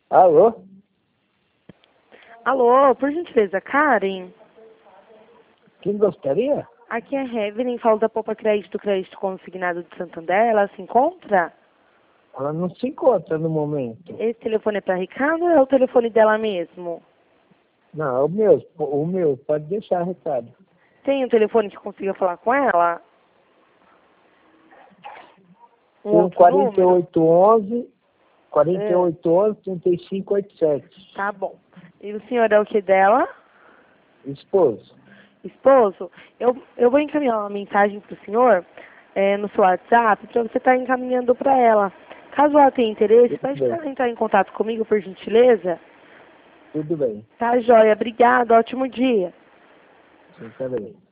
Alô? Alô, por gentileza, Karen? Quem gostaria? Aqui é a Evelyn, falo da Poupa Crédito Consignado de Santander. Ela se encontra? Ela não se encontra no momento. Esse telefone é para Ricardo ou é o telefone dela mesmo? Não, é o meu, pode deixar recado. Tem um telefone que consiga falar com ela? Um Tem o outro número? 3587. Tá bom. E o senhor é o que dela? Esposo. Esposo? Eu vou encaminhar uma mensagem para o senhor no seu WhatsApp para você estar encaminhando para ela. Caso ela tenha interesse, pode Tudo bem. ela entrar em contato comigo, por gentileza? Tudo bem. Tá, joia. Obrigada. Ótimo dia. Sim, tá bem.